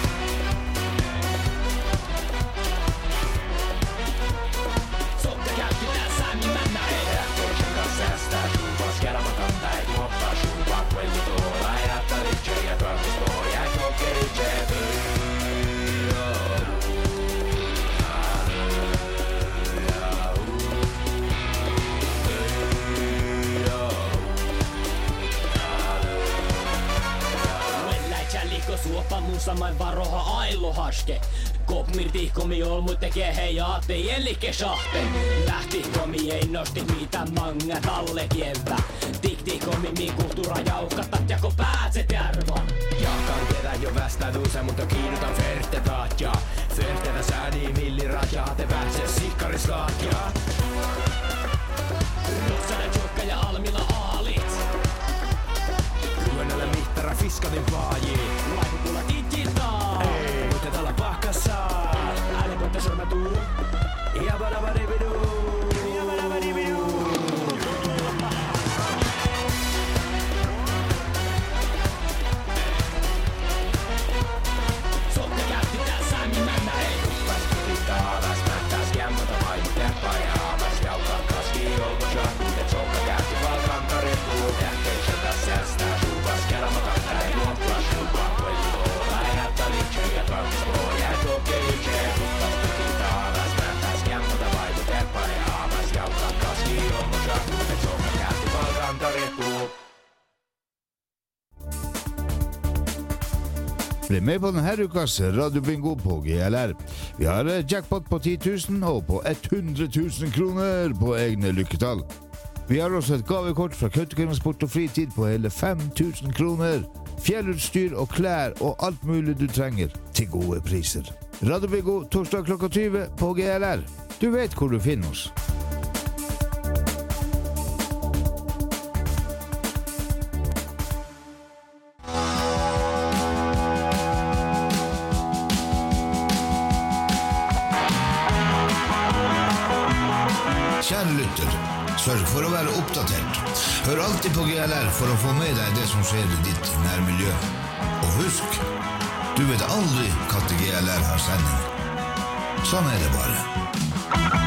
Suoppa mun samain varoha ailohaske. Kopmirti komi olmu tekee hei aatte jellike shahten. Lähti komi ei nosti mitä manga talle kieltä. Tikti komi mi kulttuura jaukkatat jako päätset järvan. Jakan kerran jo västä duusa, mutta kiinnutan ferte taatja. Föältevä säädii millirajaa, te pääsee sikkarislaat ja Rotsanen tjokka ja Almilla aalit Ruonella mittara fiskatin paaji Laivukulla digital Muitetalla pahkassaan Äänipointa sormatuu Ja badabadibidu Ja badabadibidu Sotte käytti tää Sami Männä ei Kuppas kurittaa alas mättäs jämmötä vaimut jäppää ja aamas Jaukkaa kaski olko sharkuutet Sokka käytti valkantarin puut Jähkeisä tässä säästää suuvas kelmata Tää luontua shupa Kuelikoa Lähättä liittyy ja transpoo Ja kokee ykee Kuppas kurittaa alas mättäs jämmötä vaimut jäppää ja aamas Jaukkaa kaski olko sharkuutet Sokka käytti valkantarin puut Bli med på den her ukas radiobingo på G L R. Vi har jackpot på ti tusen og på hundre tusen kroner på egne lykketall. Vi har også et gavekort fra Kautokeino Sport og Fritid på hele fem tusen kroner. Fjellutstyr og klær og alt mulig du trenger til gode priser. Radiobingo torsdag klokka tjue på G L R. Du vet hvor du finner oss. Kjære lytter, sørg for å være oppdatert. Hør alltid på G L R for å få med deg det som skjer i ditt nærmiljø. Og husk, du vet aldri hva G L R har sending. Sånn er det bare.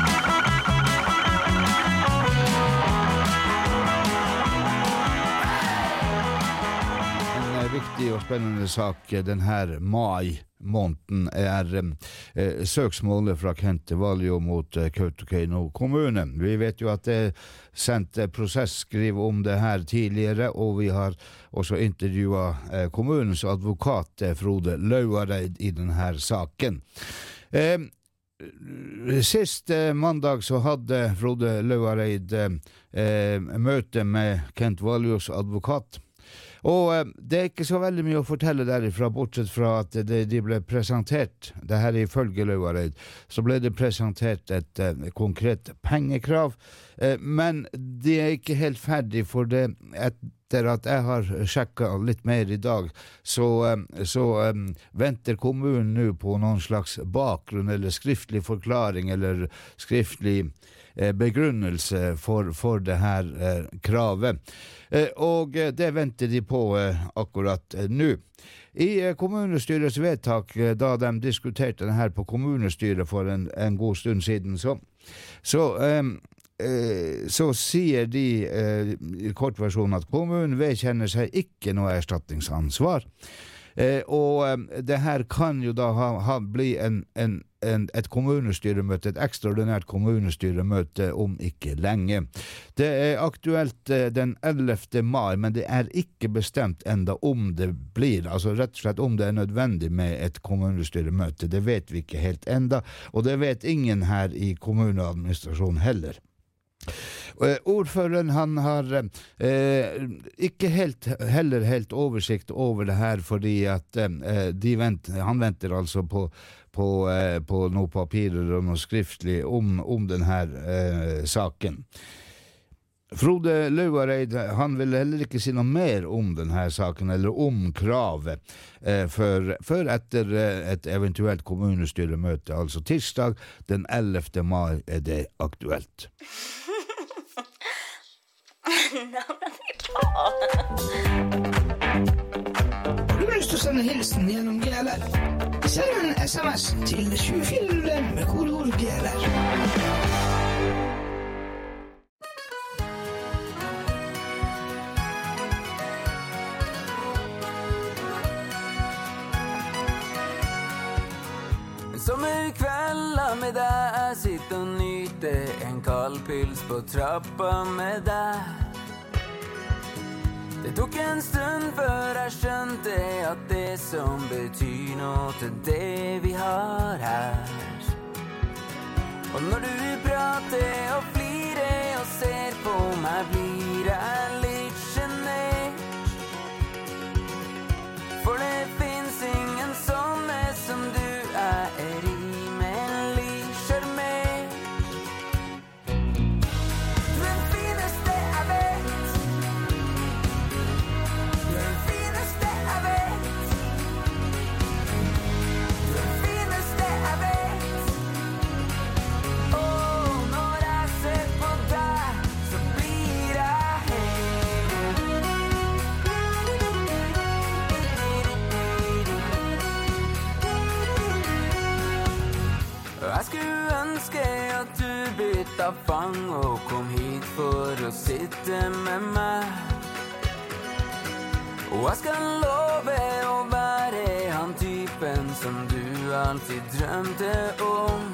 En viktig og spennende sak den her mai måneden er eh, søksmålet fra Kent Valjo mot eh, Kautokeino kommune. Vi vet jo at det er sendt eh, prosessskriv om det her tidligere, og vi har også intervjuet eh, kommunens advokat eh, Frode Lauareid i denne saken. Eh, Sist eh, mandag så hadde Frode Lauareid eh, møte med Kent Valjos advokat. Og eh, det er ikke så veldig mye å fortelle derifra, bortsett fra at det, de ble presentert, det her er ifølge Lauareid, så ble det presentert et eh, konkret pengekrav, eh, men de er ikke helt ferdig for det. Etter at jeg har sjekket litt mer i dag, så, eh, så eh, venter kommunen nå på noen slags bakgrunn, eller skriftlig forklaring, eller skriftlig begrunnelse for, for det her eh, kravet. Eh, og eh, det venter de på eh, akkurat eh, nå. I eh, kommunestyrets vedtak, eh, da de diskuterte det her på kommunestyret for en, en god stund siden, så, så, eh, eh, så sier de eh, i kortversjonen at kommunen vedkjenner seg ikke noe erstatningsansvar. Eh, og eh, det her kan jo da ha, ha bli en, en En, et kommunestyremøte, et ekstraordinært kommunestyremøte om ikke lenge. Det er aktuelt eh, den ellevte mai, men det er ikke bestemt enda om det blir, altså rett og slett om det er nødvendig med et kommunestyremøte. Det vet vi ikke helt enda, og det vet ingen her i kommuneadministrasjonen heller. Uh, ordføreren han har uh, ikke helt, heller helt oversikt over det her, fordi at uh, de vent, han venter altså på, på, uh, på noen papirer og noe skriftlig om, om denne uh, saken. Frode Lauareid, han vil heller ikke si noe mer om denne saken, eller om kravet, uh, før, før etter uh, et eventuelt kommunestyremøte, altså tirsdag den ellevte mai er det aktuelt. Har du lyst til å sende hilsen gjennom G L R? Send en sms til sju fire null en med kodeord G L R. Sommerkvelder med deg, jeg sitter og nyter en kald pils på trappa med deg. Det tok en stund før jeg skjønte at det som betyr noe til det vi har her. Og når du prater og flirer og ser på meg, blir jeg litt genert. For det finnes ingen sånne som du, jeg er rik. att du bytte fang och kom hit för att sitta med mig. Och jag ska lova att vara han typen som du alltid drömde om.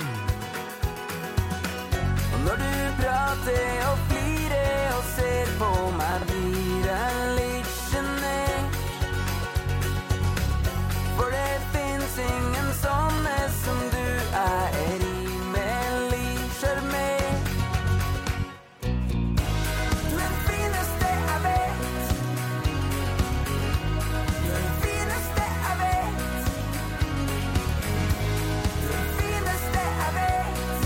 Och när du pratar och flirar och ser på mig blir det lite ner. För det finns ingen sån som du är i med liker med. Du är den finaste jag vet. Du är den finaste jag vet. Du är den finaste jag vet.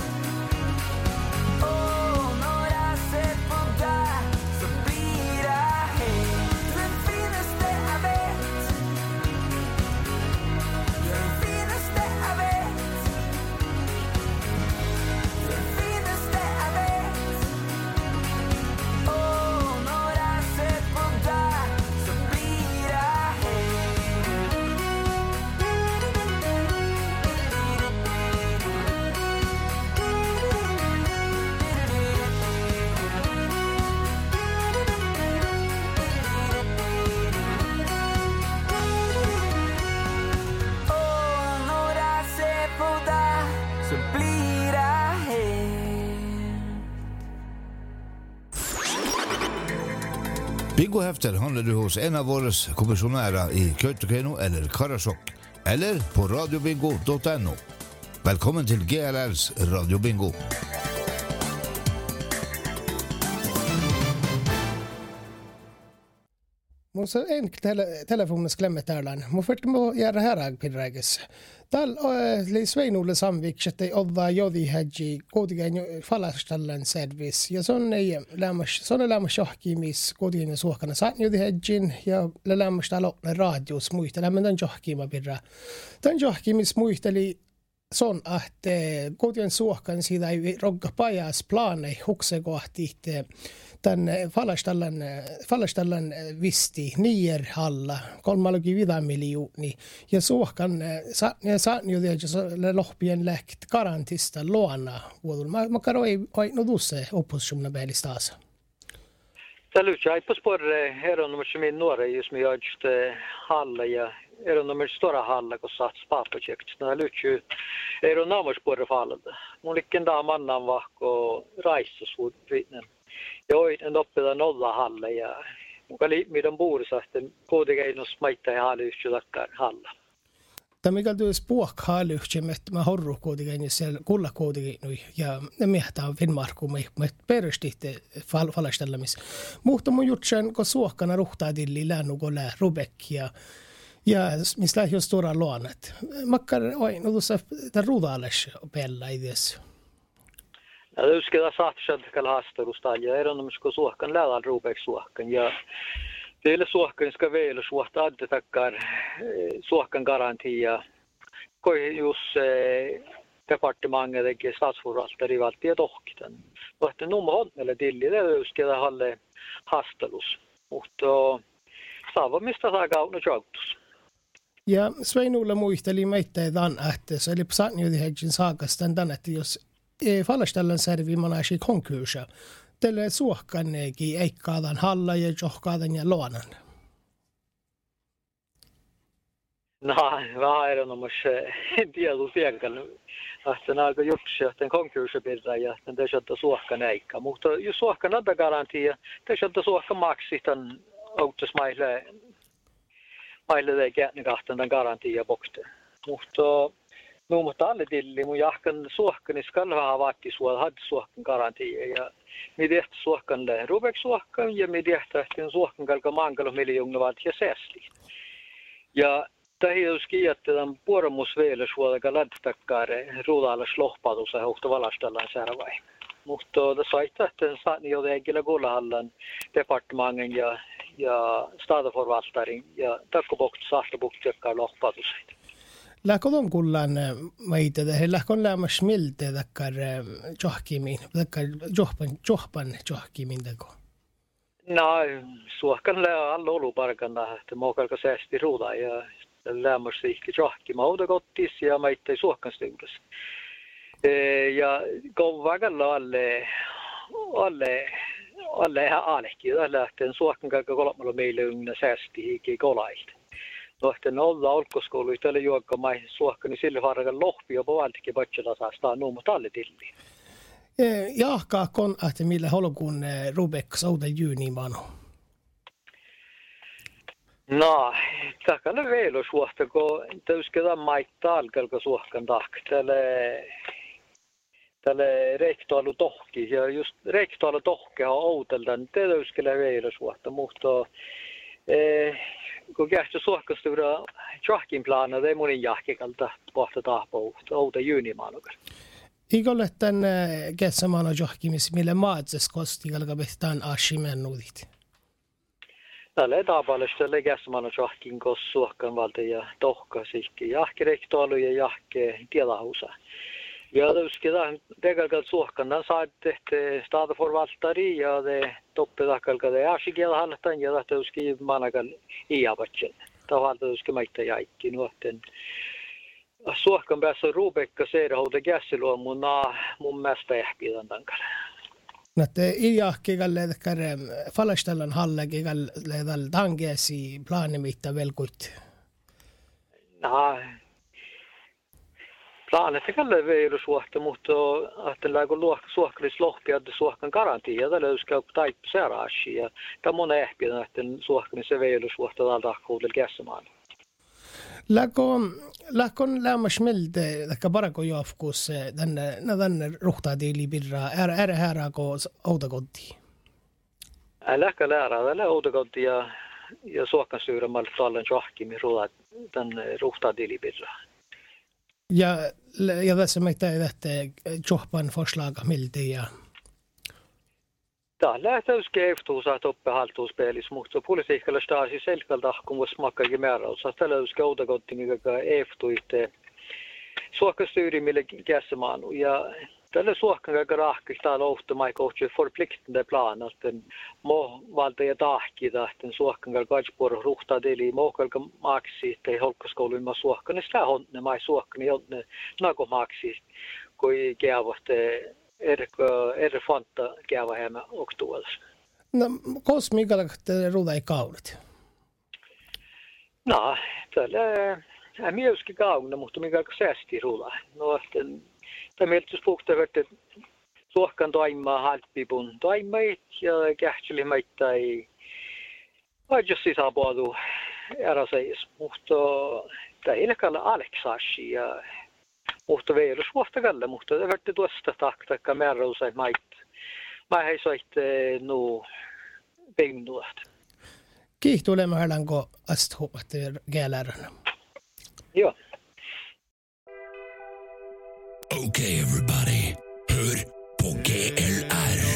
Åh, när jag ser på dig så blir det helt. Du är den finaste jag vet. Du är den finaste jag vet. Du är den finaste jag vet. Åh, när jag ser på dig så blir det Åh, när jag ser på dig så blir det helt. Bingohefter handler du hos en av våre kommissionærer i Kautokeino eller Karasjok, eller på radiobingo punktum no. Velkommen til G L R's Radio Bingo. Musta en tele- telefonissa klemmet täällä. Mun fyrtti mu jäädä härag pirrägis. Täällä oli Sveinulle samvik, että odda jodi hädji kuitenkin falastallan servis. Ja son ei lämmäs, son ei lämmäs johkimis kuitenkin suokkana saat jodi hädjin ja lämmäs täällä on radios muista. Lämmän tämän johkima pirra. Tämän johkimis muisteli son, että kuitenkin suokkan siitä ei rogga pajas planei hukse kohti tämän falastallan, falastallan visti nier halla kolmallakin vidan miljooni ja suokkan ja saan jo tiedä lohpien läkt garantista luona vuodella. Mä mä karoi oi no dusse oppositionna välistä taas. Salut, jag är på spår här under som i norra just med jag just halla ja är under med stora halla och satt spa-projekt. När Luchu är under namns spår fallet. Hon liken där mannen var och rejsa så vidare. Jag är en uppe där nolla halla ja. Och lite med de bor så att både grejer och smita i halla just där halla. Tämä mikä tuo spåkhalyhtje med med horru kuitenkin siellä kulla kuitenkin ja ne miehtaa Finnmarku me me perustitte fal falastellamis. Mutta mun jutsen ko suokkana ruhtaadilli lännugolle Rubek ja ja mistä jo stora lånet. Makkar oi no tuossa tämän ruudaalles pella ides. Ja det ska det satt själv kall hastarustal ja är de ska suokkan lädal Rubek suokkan ja Teille suokkan ska väl suotta adde takkar suokkan garantia. Koi just eh, departementet det statsförvaltare i valtia tohkitan. Mutta numma on eller dilli det ska det halle hastalus. Mutta saava mistä saa kauna joutus. Ja Sveinulla muisteli meitä dan että se oli psaan jo hedgin saakastan dan että jos falastellan servi manashi konkursa. Tälle suokkanneekin eikkaadan halla ja johkaadan ja luonan. Nej, vad är det nog en del av fjällen att den alga gjort att en konkursbildare ja den där sätter suokkan eikka mutta ju suokkan hade garantia det sätter suokkan maksitan autosmaille maille det gärna den garantia bokte mutta nu mutta alle dilli mun jahkan suokkan skal ha varit så hade suokkan garantia ja mi tehtä suokkan le Rubek suokkan ja mi tehtä että suokkan kalka mangalo miljoona vaat ja säästi ja Tähiuski, että tämän puoromusveille suodakaan lähtökkääre ruudaalla slohpatus ja huhto valastellaan särvai. Mutta tässä aittaa, että saani jo teikillä kuulahallan departementin ja, ja stadoforvaltarin ja takkopokti sahtopokti, jotka on lohpatus. Lähkö on kullan maita, että lähkö on lämmäs miltä takkar johkimiin, takkar johpan, johpan johkimiin teko? No, suokkan lää alla oluparkana, että muukalka säästi ruudaa ja lämmäs ihki johki mauda kottis ja maittai suokkan stuudessa. Ja kovakalla alle alle alle ihan alekki lähten suokan kaikki kolmalla meille ynnä säästi hiki kolait. Nohten olla alkoskoulu tälle juokka mai suokka niin sille harrakan lohpia povaltikin bachelor saastaa nuumo talle tilli. Jahka kon att millä holkun Rubek souda juniimano. No, takana velo suosta ko täyskeda maittaa alkalka suokan tak tälle tälle rektoalu tohki ja just rektoalu tohki on outeltan täyskellä velo suosta mutta eh kun kähtä suokkastura tracking plana det monin jahkikalta kohta tahpou outa juniimano. Ikolle tän kessamana johkimis millä maatses kosti kalkabehtaan ashimenudit. Tällä etapallista tällä kessamana johkin kos suokkan valta ja tohka sikki jahkirektoalu ja jahke tielahusa. Ja täyskedään tekalkal suokkan dan saat tehte stadeforvaltari ja det toppedakalka det ashigel haltan ja täyski manakal iavatsen. Tavalta täyski maita jaikki nuoten. Suokkan päässä Rubekka seera houta käsiluo mun naa mun mästä ehpidan tankalla. Nätte iahki galle kare falastellan hallegi galle dal tangesi planimitta velkut. Nah. Planet galle veilu suohta mutta ajattelen kun luok suokkalis lohpia suokkan garantia ja tällä yskä taip searaashi ja tämä ehpidan että suokkan se veilu suohta dalta koudel käsmaan. Läkö läkön lämmas milde läkö parako jofkus tänne tänne ruhtaadili birra är är härako autokotti. Läkö lära tällä autokotti ja ja suokkan syyrämällä tallen johkimi ruuat tänne ruhtaadili birra. Ja ja tässä mitä että johpan förslag milde ja Tällä täyskeeftuusa toppe haltuuspelis mutta politiikalla staasi selkalta kun vois makkakin määräysa tällä täyskeutakotti mikä eftuitte suokkastyyri mille käsmaanu ja tällä suokkan kaikki rahkista lohtamai kohti förpliktande plan att mo valta ja tahkida että suokkan kaikki por ruhta deli mo kaikki maksi te holkkoskoulun ma suokkan sitä honne mai suokkan ja ne nako maksi kui keavotte Erkö er fonta käva hemma oktuolassa. No, kos mikä te ruudai kaudet? No, tällä är mjuski kauna, mutta mikä säästi ruuda. No, sitten tämä mieltys puhtaa, että suokkan toimaa halppipun toimait ja kähtseli meitä ei ajus sisäpuoltu eräseis, mutta tämä ei ole Aleksashi ja mutta veilus vuottakalle, mutta det vart tuosta takta määräusa mait. Mä hei soitte nu pingnuat. Kiihtulemme herranko asthuvat gälärän. Joo. Okay everybody, hör på G L R.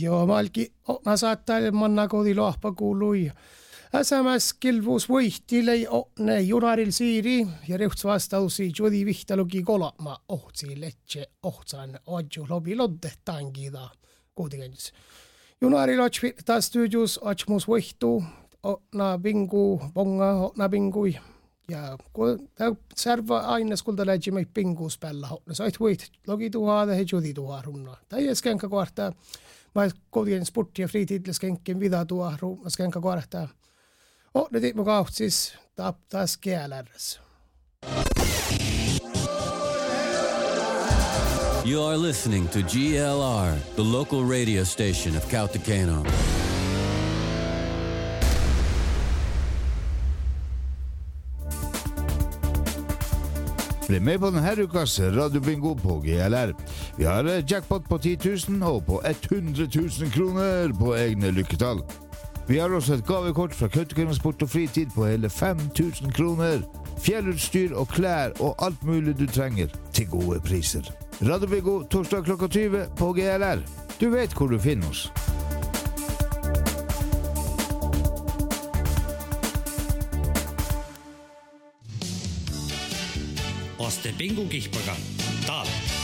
Joo, malki ona saattaa manna kodi lohpa kuului. Äsämäs kilvuus võihtilei ne junaril siiri ja reuts vastausi jodi vihtalugi kolama ohtsi letse ohtsan odju lobi lodde tangida kuutikens. Junaril otsvi ta studios otsmus võihtu na bingu bonga na bingui ja ta serva aines kulta lägi mei bingus pella hotna sait võit logi tuhade he jodi tuharunna. Ta ei skenka kohta ma kuutikens sporti ja fritidles skenken vida tuharu ma skenka kohta. Och det är många avsis taptas kielärres. You are listening to G L R, the local radio station of Kautokeino. Bli med på den här ukas Radio Bingo på G L R. Vi har jackpot på ti tusen og på hundre tusen kroner på egne lykketall. Vi har også et gavekort fra Kautokeino Sport og Fritid på hele fem tusen kroner. Fjellutstyr og klær og alt mulig du trenger til gode priser. Radio Bingo torsdag klokka tjue på G L R. Du vet hvor du finner oss. Oste Bingo Kihpakan. Taat.